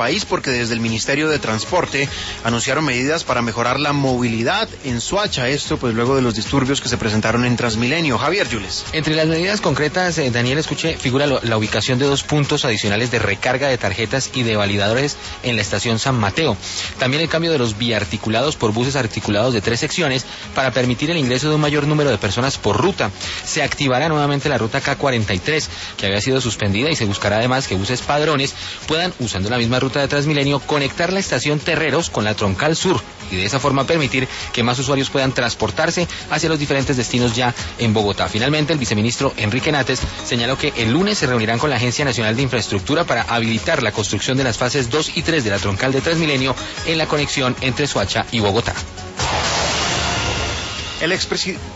país, porque desde el Ministerio de Transporte anunciaron medidas para mejorar la movilidad en Soacha. Esto pues luego de los disturbios que se presentaron en Transmilenio. Javier Yules. Entre las medidas concretas, Daniel, escuche, figura la ubicación de 2 puntos adicionales de recarga de tarjetas y de validadores en la estación San Mateo. También el cambio de los biarticulados por buses articulados de 3 secciones para permitir el ingreso de un mayor número de personas por ruta. Se activará nuevamente la ruta K43, que había sido suspendida, y se buscará además que buses padrones puedan, usando la misma ruta de Transmilenio, conectar la estación Terreros con la Troncal Sur y de esa forma permitir que más usuarios puedan transportarse hacia los diferentes destinos ya en Bogotá. Finalmente, el viceministro Enrique Nates señaló que el lunes se reunirán con la Agencia Nacional de Infraestructura para habilitar la construcción de las fases 2 y 3 de la Troncal de Transmilenio en la conexión entre Soacha y Bogotá. El expresidente